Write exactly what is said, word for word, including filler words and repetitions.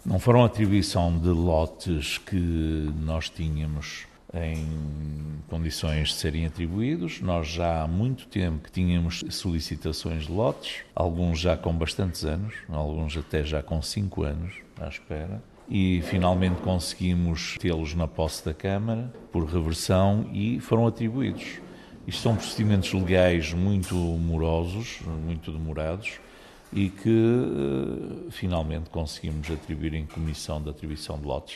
Não foram atribuição de lotes que nós tínhamos em condições de serem atribuídos. Nós já há muito tempo que tínhamos solicitações de lotes, alguns já com bastantes anos, alguns até já com cinco anos à espera, e finalmente conseguimos tê-los na posse da Câmara por reversão e foram atribuídos. Isto são procedimentos legais muito morosos, muito demorados, e que finalmente conseguimos atribuir em comissão de atribuição de lotes.